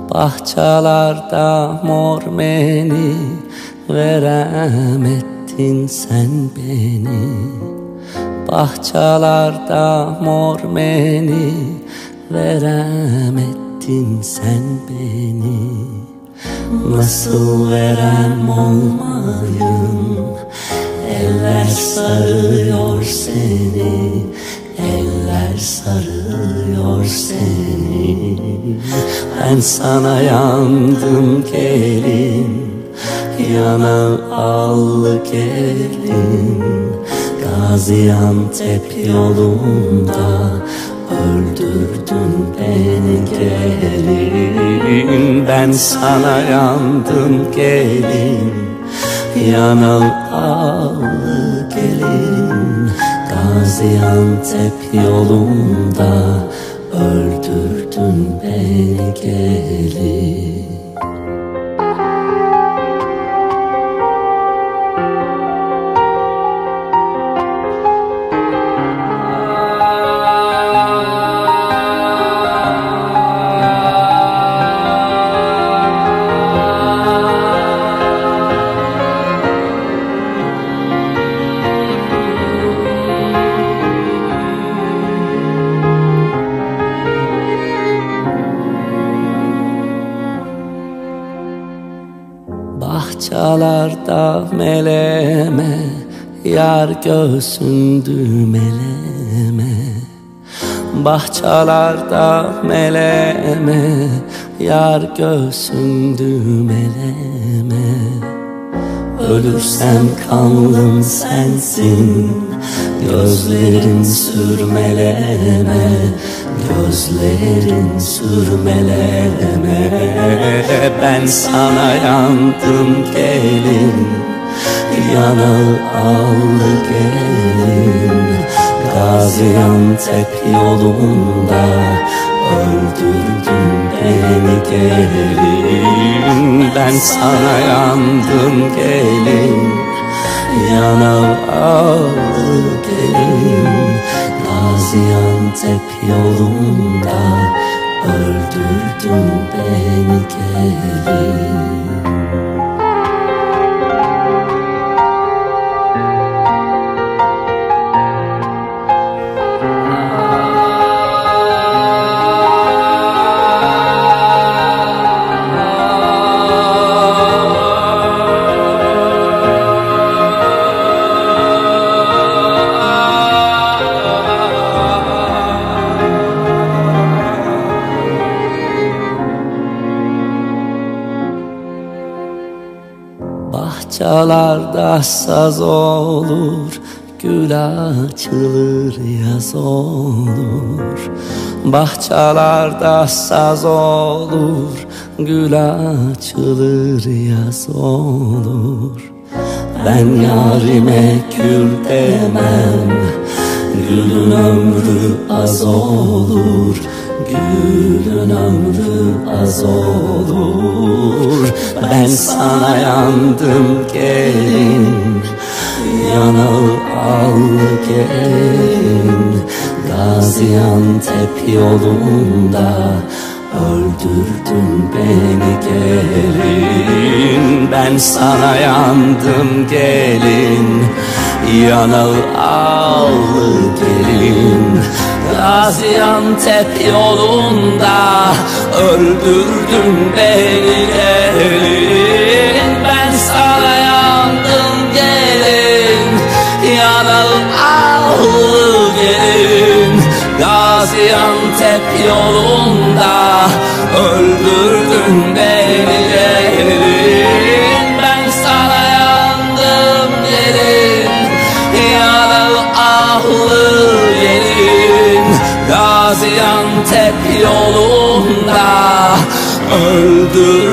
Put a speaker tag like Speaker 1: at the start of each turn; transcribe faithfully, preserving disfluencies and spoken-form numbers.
Speaker 1: Bahçalarda mor meni veremedin sen beni. Bahçalarda mor meni veremedin sen beni. Nasıl verem olmayım, eller sarıyor seni, eller sarıyor seni. Ben sana yandım gelin, yana al gelin. Gaziantep yolunda öldürdün beni gelin. Ben sana yandım gelin, yana al gelin. Gaziantep yolunda öldürdün beni gelin. Bahçalarda meleme, yar göğsündü meleme. Bahçalarda meleme, yar göğsündü meleme. Ölürsem kanlım sensin, gözlerin sürmeleme, gözlerin sürmeleme. Ben sana yandım gelin, yana al gelin. Gaziantep yolunda öldürdün beni gelin. Ben sana yandım gelin, yana al gelin. Gaziantep yolunda öldürdün beni gelin. Bahçalarda saz olur, gül açılır yaz olur. Bahçalarda saz olur, gül açılır yaz olur. Ben yarime gül demem, gülün ömrü az olur. Gülün ömrü az olur. Ben sana yandım gelin, yana al gelin. Gaziantep yolunda öldürdün beni gelin. Ben sana yandım gelin, yana al gelin. Gaziantep yolunda öldürdün beni gelin. Ben sana yandım gelin, yana al gelin. Gaziantep yolunda öldürdün beni gelin. Ben sana yandım gelin, yana al gelin. Gaziantep yolunda öldürdün